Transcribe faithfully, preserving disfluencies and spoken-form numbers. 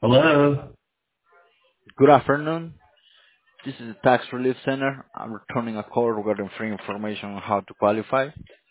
Hello. Good afternoon. This is the Tax Relief Center. I'm returning a call regarding free information on how to qualify.